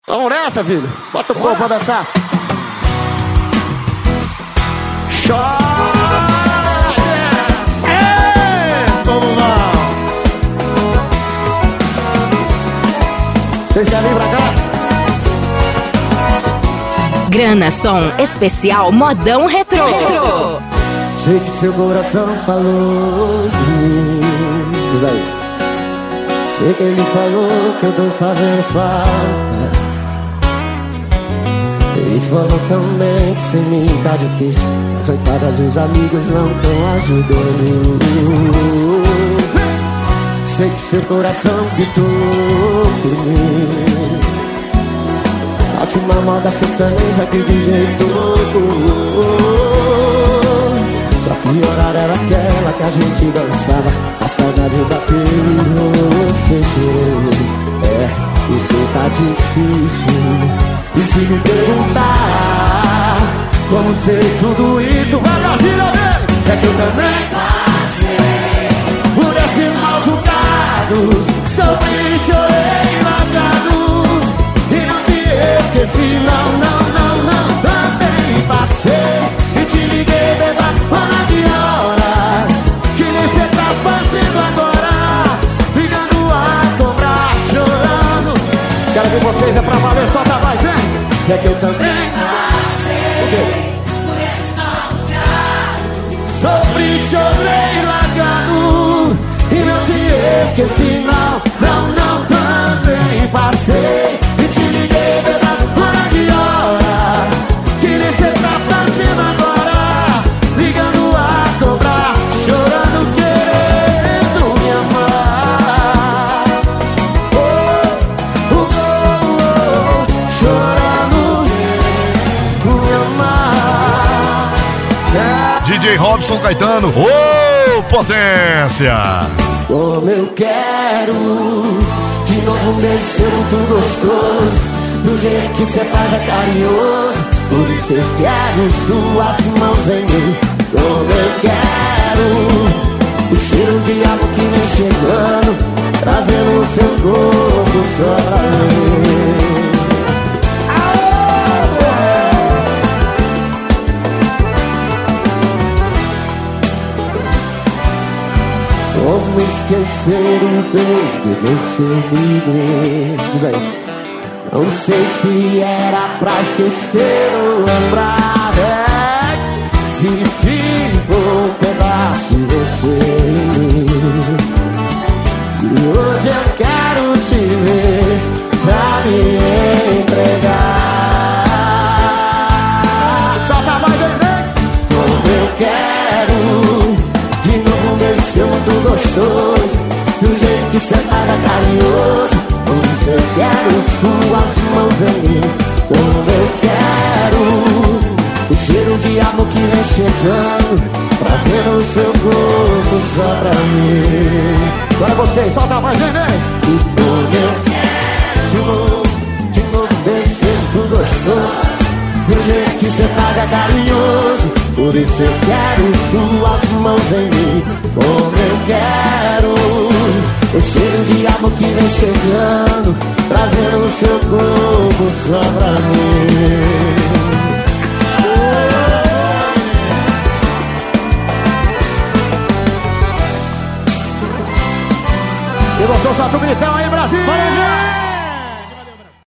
Vamos nessa, filho. Bota o povo pra dançar. Chora, vamos lá. Vocês querem vir pra cá? Grana Som Especial Modão Retrô. Sei que seu coração falou de mim. Diz aí. Sei que ele falou que eu tô fazendo falta. Ele falou também que sem mim tá difícil. As coitadas e os amigos não tão ajudando. Sei que seu coração gritou por mim. A última moda sertaneja que de jeito pra piorar era aquela que a gente dançava. A saudade bateu e você chorou. Isso tá difícil. E se me perguntar como sei tudo isso, vai Brasília, é que eu também passei por esses maus bocados. Sofri, chorei, largado e não te esqueci, não. Também passei e te liguei, beba, hora de hora. Que nem cê tá fazendo agora, ligando a cobrar, chorando. Quero ver vocês, é pra valer, solta mais, né? É que eu também passei por esses maus bocados. Sofri, chorei, largado e não te esqueci, não. Também passei e te liguei, verdade, hora de hora. Que nem cê tá fazendo agora, ligando a cobrar, chorando, querendo me amar. Chorando, me amar. DJ Robson Caetano, ô potência! Como eu quero de novo um beijo seu muito gostoso. Do jeito que cê faz é carinhoso. Por isso eu quero suas mãos em mim. Como eu quero o cheiro de água que vem chegando, trazendo o seu corpo só pra mim. Como esquecer o beijo que você me deu? Diz aí. Não sei se era pra esquecer ou lembrar, e ficou um pedaço de você em mim. E hoje eu quero te ver pra me entregar. Solta mais aí, vem! Como eu quero de novo um beijo seu muito gostoso. Do jeito que cê faz é carinhoso. Por isso eu quero suas mãos em mim. Como eu quero o cheiro de amor que vem chegando, trazendo o seu corpo só pra mim. Agora vocês, solta mais, vem! E como eu quero de novo beijo muito gostoso. Do jeito que cê faz é carinhoso. Por isso eu quero suas mãos em mim. Como eu quero o cheiro de amor que vem chegando, trazendo o seu corpo só pra mim.